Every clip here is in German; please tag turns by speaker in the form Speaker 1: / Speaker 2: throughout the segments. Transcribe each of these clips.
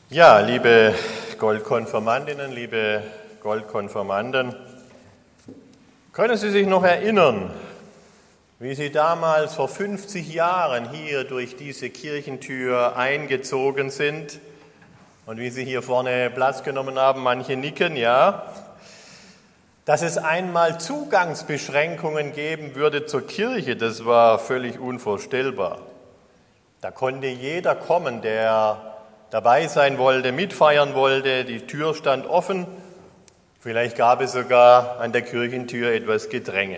Speaker 1: Ja, liebe Goldkonfirmandinnen, liebe Goldkonfirmanden, können Sie sich noch erinnern, wie Sie damals vor 50 Jahren hier durch diese Kirchentür eingezogen sind und wie Sie hier vorne Platz genommen haben? Manche nicken, ja. Dass es einmal Zugangsbeschränkungen geben würde zur Kirche, das war völlig unvorstellbar. Da konnte jeder kommen, der dabei sein wollte, mitfeiern wollte, die Tür stand offen, vielleicht gab es sogar an der Kirchentür etwas Gedränge.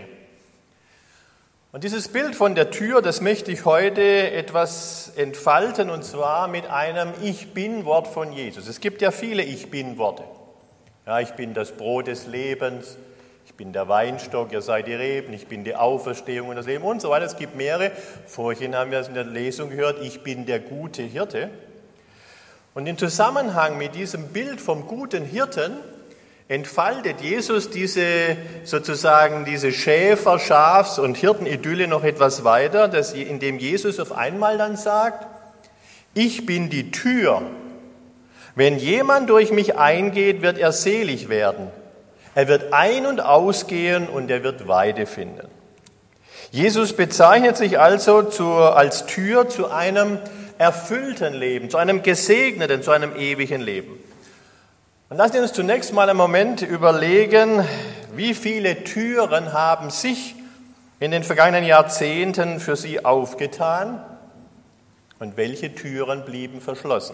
Speaker 1: Und dieses Bild von der Tür, das möchte ich heute etwas entfalten, und zwar mit einem Ich-Bin-Wort von Jesus. Es gibt ja viele Ich-Bin-Worte. Ja, ich bin das Brot des Lebens, ich bin der Weinstock, ihr seid die Reben, ich bin die Auferstehung und das Leben und so weiter. Es gibt mehrere. Vorhin haben wir es in der Lesung gehört, ich bin der gute Hirte. Und im Zusammenhang mit diesem Bild vom guten Hirten entfaltet Jesus diese Schäfer-, Schafs- und Hirtenidylle noch etwas weiter, indem Jesus auf einmal dann sagt, ich bin die Tür. Wenn jemand durch mich eingeht, wird er selig werden. Er wird ein- und ausgehen und er wird Weide finden. Jesus bezeichnet sich also als Tür zu einem erfüllten Leben, zu einem gesegneten, zu einem ewigen Leben. Und lassen Sie uns zunächst mal einen Moment überlegen, wie viele Türen haben sich in den vergangenen Jahrzehnten für Sie aufgetan und welche Türen blieben verschlossen.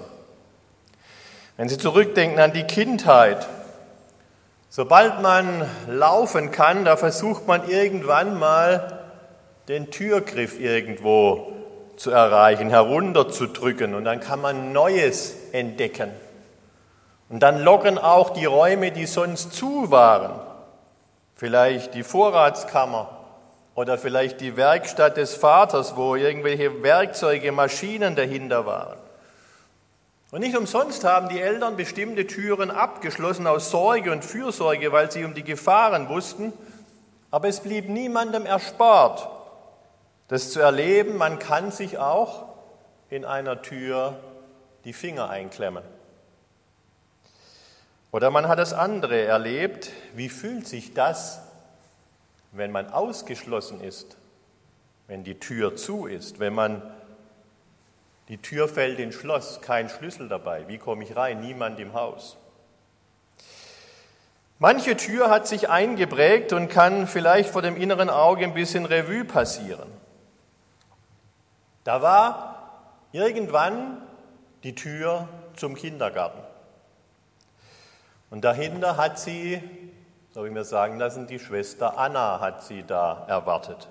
Speaker 1: Wenn Sie zurückdenken an die Kindheit, sobald man laufen kann, da versucht man irgendwann mal den Türgriff irgendwo zu erreichen, herunterzudrücken und dann kann man Neues entdecken. Und dann locken auch die Räume, die sonst zu waren, vielleicht die Vorratskammer oder vielleicht die Werkstatt des Vaters, wo irgendwelche Werkzeuge, Maschinen dahinter waren. Und nicht umsonst haben die Eltern bestimmte Türen abgeschlossen aus Sorge und Fürsorge, weil sie um die Gefahren wussten, aber es blieb niemandem erspart, das zu erleben, man kann sich auch in einer Tür die Finger einklemmen. Oder man hat das andere erlebt, wie fühlt sich das, wenn man ausgeschlossen ist, wenn die Tür zu ist, wenn die Tür fällt ins Schloss, kein Schlüssel dabei, wie komme ich rein, niemand im Haus. Manche Tür hat sich eingeprägt und kann vielleicht vor dem inneren Auge ein bisschen Revue passieren. Da war irgendwann die Tür zum Kindergarten. Und dahinter hat sie, so habe ich mir sagen lassen, die Schwester Anna hat sie da erwartet.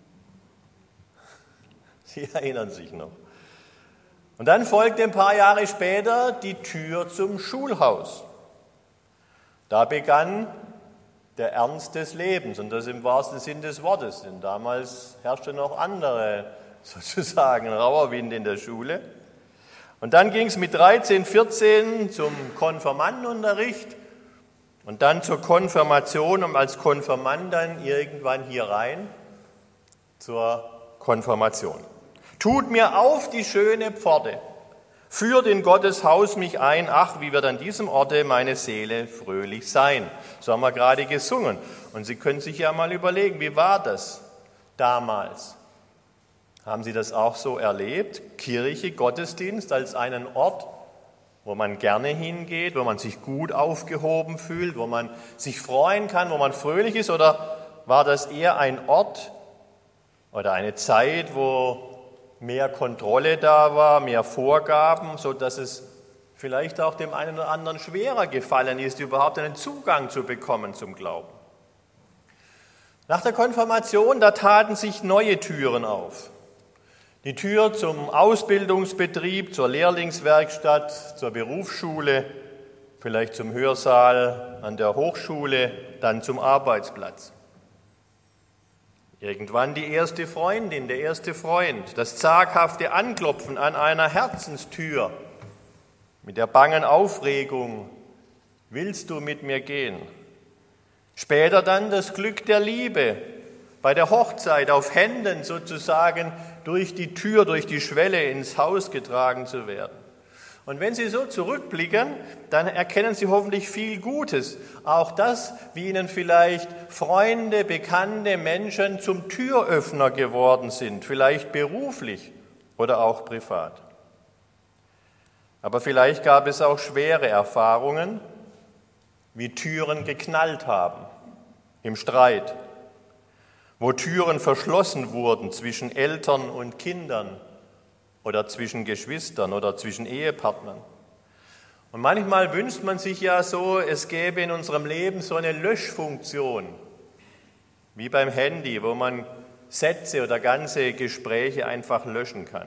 Speaker 1: Sie erinnern sich noch. Und dann folgte ein paar Jahre später die Tür zum Schulhaus. Da begann der Ernst des Lebens und das im wahrsten Sinn des Wortes, denn damals herrschte noch andere sozusagen rauer Wind in der Schule. Und dann ging es mit 13, 14 zum Konfirmandenunterricht und dann zur Konfirmation und als Konfirmand dann irgendwann hier rein zur Konfirmation. Tut mir auf die schöne Pforte, führt in Gottes Haus mich ein, ach, wie wird an diesem Orte meine Seele fröhlich sein. So haben wir gerade gesungen. Und Sie können sich ja mal überlegen, wie war das damals? Haben Sie das auch so erlebt? Kirche, Gottesdienst als einen Ort, wo man gerne hingeht, wo man sich gut aufgehoben fühlt, wo man sich freuen kann, wo man fröhlich ist? Oder war das eher ein Ort oder eine Zeit, wo mehr Kontrolle da war, mehr Vorgaben, sodass es vielleicht auch dem einen oder anderen schwerer gefallen ist, überhaupt einen Zugang zu bekommen zum Glauben? Nach der Konfirmation, da taten sich neue Türen auf. Die Tür zum Ausbildungsbetrieb, zur Lehrlingswerkstatt, zur Berufsschule, vielleicht zum Hörsaal an der Hochschule, dann zum Arbeitsplatz. Irgendwann die erste Freundin, der erste Freund, das zaghafte Anklopfen an einer Herzenstür mit der bangen Aufregung, willst du mit mir gehen? Später dann das Glück der Liebe, bei der Hochzeit auf Händen sozusagen durch die Tür, durch die Schwelle ins Haus getragen zu werden. Und wenn Sie so zurückblicken, dann erkennen Sie hoffentlich viel Gutes. Auch das, wie Ihnen vielleicht Freunde, bekannte Menschen zum Türöffner geworden sind, vielleicht beruflich oder auch privat. Aber vielleicht gab es auch schwere Erfahrungen, wie Türen geknallt haben im Streit, wo Türen verschlossen wurden zwischen Eltern und Kindern oder zwischen Geschwistern oder zwischen Ehepartnern. Und manchmal wünscht man sich ja so, es gäbe in unserem Leben so eine Löschfunktion, wie beim Handy, wo man Sätze oder ganze Gespräche einfach löschen kann.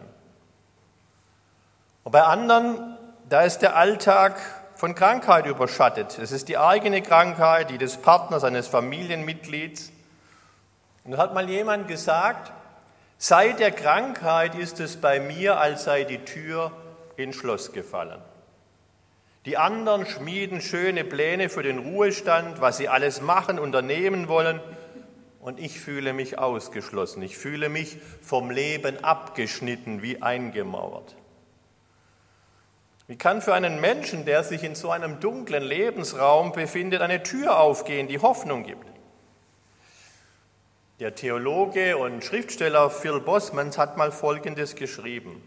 Speaker 1: Und bei anderen, da ist der Alltag von Krankheit überschattet. Es ist die eigene Krankheit, die des Partners, eines Familienmitglieds. Und da hat mal jemand gesagt, seit der Krankheit ist es bei mir, als sei die Tür ins Schloss gefallen. Die anderen schmieden schöne Pläne für den Ruhestand, was sie alles machen, unternehmen wollen. Und ich fühle mich ausgeschlossen. Ich fühle mich vom Leben abgeschnitten, wie eingemauert. Wie kann für einen Menschen, der sich in so einem dunklen Lebensraum befindet, eine Tür aufgehen, die Hoffnung gibt? Der Theologe und Schriftsteller Phil Bosmans hat mal Folgendes geschrieben.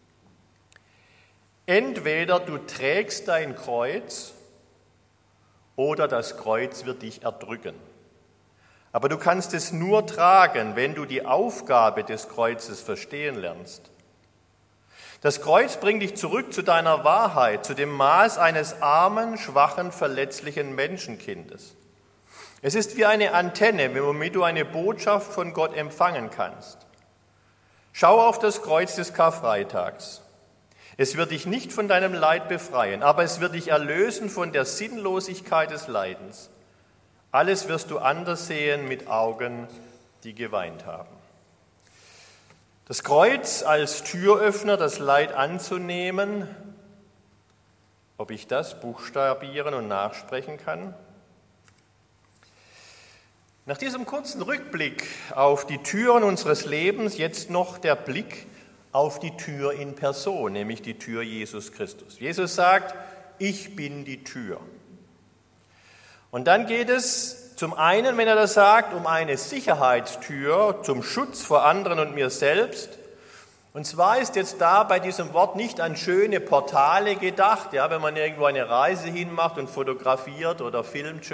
Speaker 1: Entweder du trägst dein Kreuz oder das Kreuz wird dich erdrücken. Aber du kannst es nur tragen, wenn du die Aufgabe des Kreuzes verstehen lernst. Das Kreuz bringt dich zurück zu deiner Wahrheit, zu dem Maß eines armen, schwachen, verletzlichen Menschenkindes. Es ist wie eine Antenne, womit du eine Botschaft von Gott empfangen kannst. Schau auf das Kreuz des Karfreitags. Es wird dich nicht von deinem Leid befreien, aber es wird dich erlösen von der Sinnlosigkeit des Leidens. Alles wirst du anders sehen mit Augen, die geweint haben. Das Kreuz als Türöffner, das Leid anzunehmen, ob ich das buchstabieren und nachsprechen kann? Nach diesem kurzen Rückblick auf die Türen unseres Lebens jetzt noch der Blick auf die Tür in Person, nämlich die Tür Jesus Christus. Jesus sagt, ich bin die Tür. Und dann geht es zum einen, wenn er das sagt, um eine Sicherheitstür zum Schutz vor anderen und mir selbst. Und zwar ist jetzt da bei diesem Wort nicht an schöne Portale gedacht, ja, wenn man irgendwo eine Reise hinmacht und fotografiert oder filmt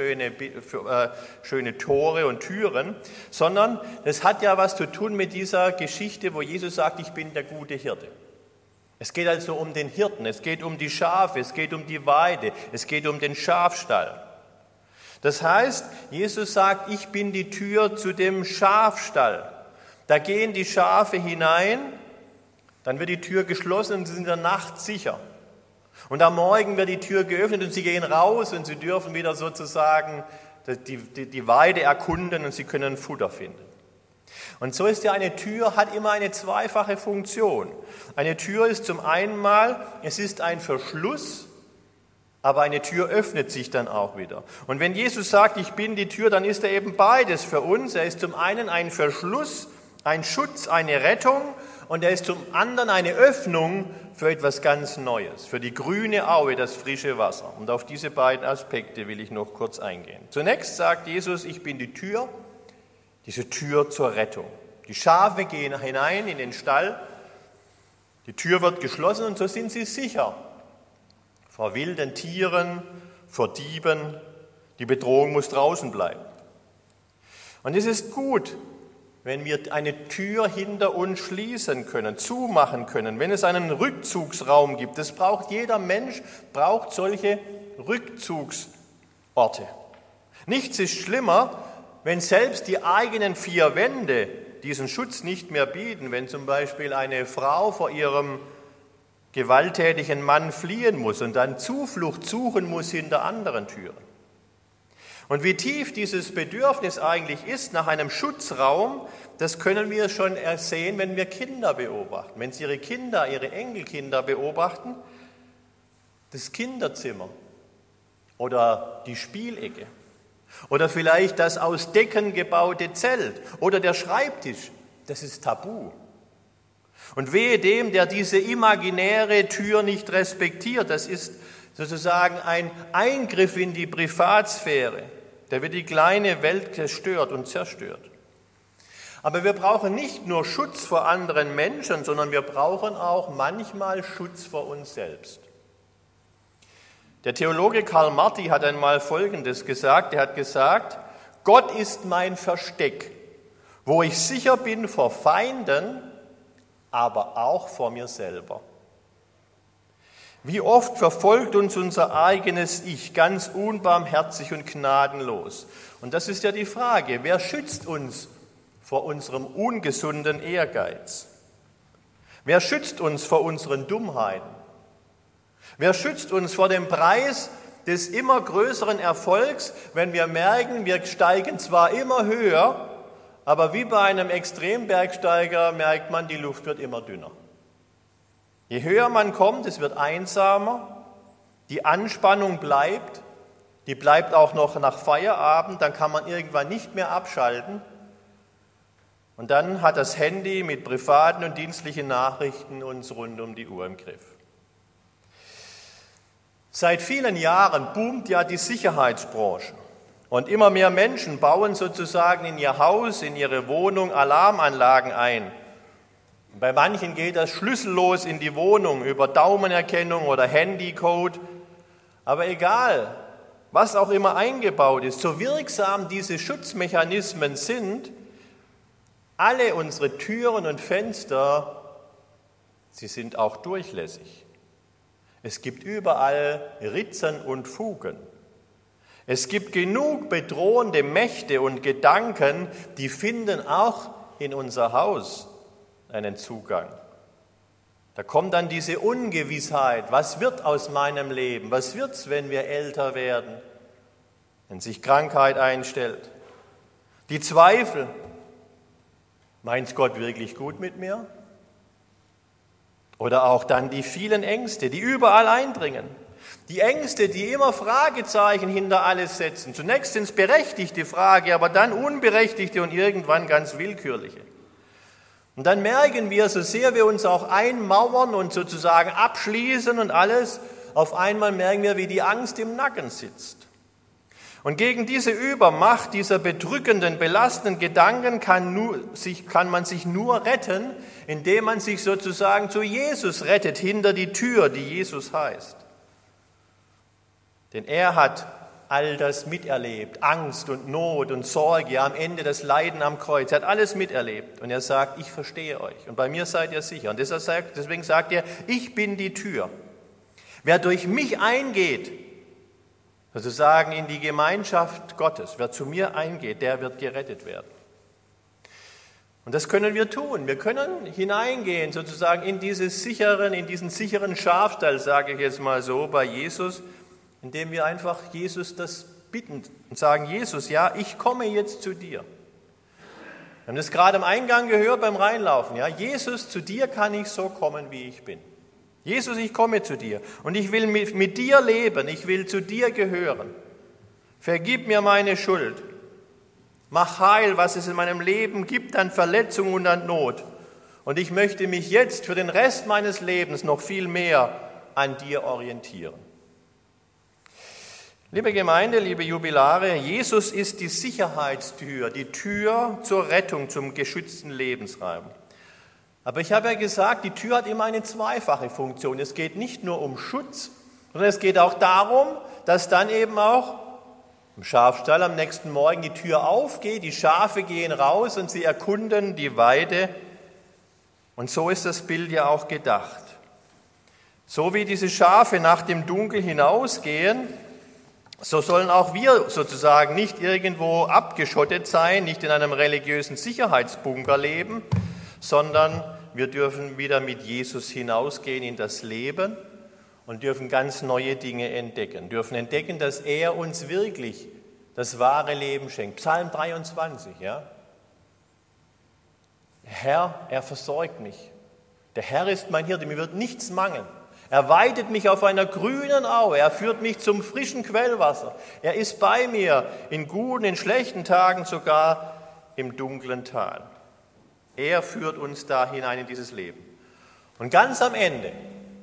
Speaker 1: schöne Tore und Türen, sondern das hat ja was zu tun mit dieser Geschichte, wo Jesus sagt, ich bin der gute Hirte. Es geht also um den Hirten, es geht um die Schafe, es geht um die Weide, es geht um den Schafstall. Das heißt, Jesus sagt, ich bin die Tür zu dem Schafstall. Da gehen die Schafe hinein, dann wird die Tür geschlossen und sie sind in der Nacht sicher. Und am Morgen wird die Tür geöffnet und sie gehen raus und sie dürfen wieder sozusagen die Weide erkunden und sie können Futter finden. Und so ist ja eine Tür, hat immer eine zweifache Funktion. Eine Tür ist zum einen mal, es ist ein Verschluss, aber eine Tür öffnet sich dann auch wieder. Und wenn Jesus sagt, ich bin die Tür, dann ist er eben beides für uns. Er ist zum einen ein Verschluss, ein Schutz, eine Rettung und er ist zum anderen eine Öffnung für etwas ganz Neues, für die grüne Aue, das frische Wasser. Und auf diese beiden Aspekte will ich noch kurz eingehen. Zunächst sagt Jesus, ich bin die Tür, diese Tür zur Rettung. Die Schafe gehen hinein in den Stall, die Tür wird geschlossen und so sind sie sicher. Vor wilden Tieren, vor Dieben, die Bedrohung muss draußen bleiben. Und es ist gut, wenn wir eine Tür hinter uns schließen können, zumachen können, wenn es einen Rückzugsraum gibt. Das braucht jeder Mensch, braucht solche Rückzugsorte. Nichts ist schlimmer, wenn selbst die eigenen vier Wände diesen Schutz nicht mehr bieten, wenn zum Beispiel eine Frau vor ihrem gewalttätigen Mann fliehen muss und dann Zuflucht suchen muss hinter anderen Türen. Und wie tief dieses Bedürfnis eigentlich ist nach einem Schutzraum, das können wir schon sehen, wenn wir Kinder beobachten. Wenn Sie Ihre Kinder, Ihre Enkelkinder beobachten, das Kinderzimmer oder die Spielecke oder vielleicht das aus Decken gebaute Zelt oder der Schreibtisch, das ist tabu. Und wehe dem, der diese imaginäre Tür nicht respektiert. Das ist sozusagen ein Eingriff in die Privatsphäre. Der wird die kleine Welt zerstört und zerstört. Aber wir brauchen nicht nur Schutz vor anderen Menschen, sondern wir brauchen auch manchmal Schutz vor uns selbst. Der Theologe Karl Marti hat einmal Folgendes gesagt. Er hat gesagt, Gott ist mein Versteck, wo ich sicher bin vor Feinden, aber auch vor mir selber. Wie oft verfolgt uns unser eigenes Ich ganz unbarmherzig und gnadenlos. Und das ist ja die Frage, wer schützt uns vor unserem ungesunden Ehrgeiz? Wer schützt uns vor unseren Dummheiten? Wer schützt uns vor dem Preis des immer größeren Erfolgs, wenn wir merken, wir steigen zwar immer höher, aber wie bei einem Extrembergsteiger merkt man, die Luft wird immer dünner. Je höher man kommt, es wird einsamer, die Anspannung bleibt, die bleibt auch noch nach Feierabend, dann kann man irgendwann nicht mehr abschalten. Und dann hat das Handy mit privaten und dienstlichen Nachrichten uns rund um die Uhr im Griff. Seit vielen Jahren boomt ja die Sicherheitsbranche. Und immer mehr Menschen bauen sozusagen in ihr Haus, in ihre Wohnung Alarmanlagen ein. Bei manchen geht das schlüssellos in die Wohnung über Daumenerkennung oder Handycode. Aber egal, was auch immer eingebaut ist, so wirksam diese Schutzmechanismen sind, alle unsere Türen und Fenster, sie sind auch durchlässig. Es gibt überall Ritzen und Fugen. Es gibt genug bedrohende Mächte und Gedanken, die finden auch in unser Haus einen Zugang. Da kommt dann diese Ungewissheit, was wird aus meinem Leben, was wird's, wenn wir älter werden, wenn sich Krankheit einstellt. Die Zweifel, meint Gott wirklich gut mit mir? Oder auch dann die vielen Ängste, die überall eindringen. Die Ängste, die immer Fragezeichen hinter alles setzen. Zunächst sind es berechtigte Fragen, aber dann unberechtigte und irgendwann ganz willkürliche. Und dann merken wir, so sehr wir uns auch einmauern und sozusagen abschließen und alles, auf einmal merken wir, wie die Angst im Nacken sitzt. Und gegen diese Übermacht dieser bedrückenden, belastenden Gedanken kann man sich nur retten, indem man sich sozusagen zu Jesus rettet, hinter die Tür, die Jesus heißt. Denn er hat all das miterlebt, Angst und Not und Sorge, ja, am Ende das Leiden am Kreuz. Er hat alles miterlebt und er sagt, ich verstehe euch und bei mir seid ihr sicher. Und deswegen sagt er, ich bin die Tür. Wer durch mich eingeht, sozusagen in die Gemeinschaft Gottes, wer zu mir eingeht, der wird gerettet werden. Und das können wir tun. Wir können hineingehen sozusagen in diesen sicheren Schafstall, sage ich jetzt mal so, bei Jesus, indem wir einfach Jesus das bitten und sagen, Jesus, ja, ich komme jetzt zu dir. Wir haben das gerade am Eingang gehört beim Reinlaufen. Ja, Jesus, zu dir kann ich so kommen, wie ich bin. Jesus, ich komme zu dir und ich will mit dir leben, ich will zu dir gehören. Vergib mir meine Schuld. Mach heil, was es in meinem Leben gibt an Verletzung und an Not. Und ich möchte mich jetzt für den Rest meines Lebens noch viel mehr an dir orientieren. Liebe Gemeinde, liebe Jubilare, Jesus ist die Sicherheitstür, die Tür zur Rettung, zum geschützten Lebensraum. Aber ich habe ja gesagt, die Tür hat immer eine zweifache Funktion. Es geht nicht nur um Schutz, sondern es geht auch darum, dass dann eben auch im Schafstall am nächsten Morgen die Tür aufgeht, die Schafe gehen raus und sie erkunden die Weide. Und so ist das Bild ja auch gedacht. So wie diese Schafe nach dem Dunkel hinausgehen, so sollen auch wir sozusagen nicht irgendwo abgeschottet sein, nicht in einem religiösen Sicherheitsbunker leben, sondern wir dürfen wieder mit Jesus hinausgehen in das Leben und dürfen ganz neue Dinge entdecken. Dürfen entdecken, dass er uns wirklich das wahre Leben schenkt. Psalm 23, ja. Der Herr, er versorgt mich. Der Herr ist mein Hirte, mir wird nichts mangeln. Er weidet mich auf einer grünen Aue, er führt mich zum frischen Quellwasser. Er ist bei mir in guten, in schlechten Tagen, sogar im dunklen Tal. Er führt uns da hinein in dieses Leben. Und ganz am Ende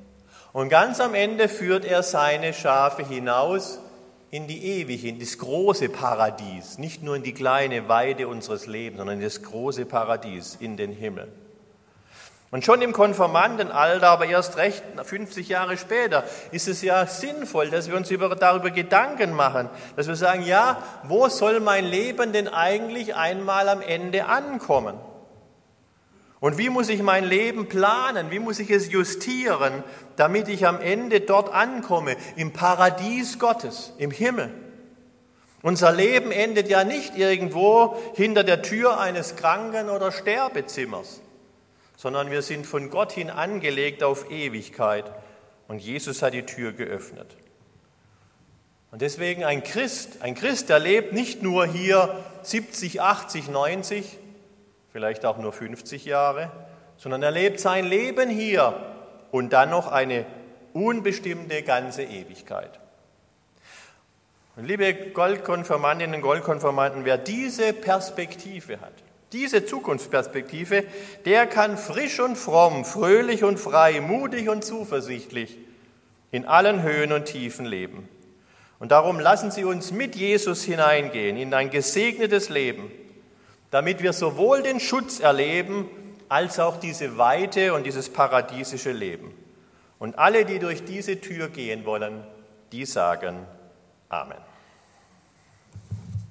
Speaker 1: führt er seine Schafe hinaus in die Ewige, in das große Paradies. Nicht nur in die kleine Weide unseres Lebens, sondern in das große Paradies, in den Himmel. Und schon im Konfirmandenalter, aber erst recht 50 Jahre später, ist es ja sinnvoll, dass wir uns darüber Gedanken machen, dass wir sagen, ja, wo soll mein Leben denn eigentlich einmal am Ende ankommen? Und wie muss ich mein Leben planen? Wie muss ich es justieren, damit ich am Ende dort ankomme, im Paradies Gottes, im Himmel? Unser Leben endet ja nicht irgendwo hinter der Tür eines Kranken- oder Sterbezimmers, sondern wir sind von Gott hin angelegt auf Ewigkeit. Und Jesus hat die Tür geöffnet. Und deswegen ein Christ, der lebt nicht nur hier 70, 80, 90, vielleicht auch nur 50 Jahre, sondern er lebt sein Leben hier und dann noch eine unbestimmte ganze Ewigkeit. Und liebe Goldkonfirmandinnen und Goldkonfirmanden, wer diese Perspektive hat, diese Zukunftsperspektive, der kann frisch und fromm, fröhlich und frei, mutig und zuversichtlich in allen Höhen und Tiefen leben. Und darum lassen Sie uns mit Jesus hineingehen in ein gesegnetes Leben, damit wir sowohl den Schutz erleben, als auch diese Weite und dieses paradiesische Leben. Und alle, die durch diese Tür gehen wollen, die sagen Amen.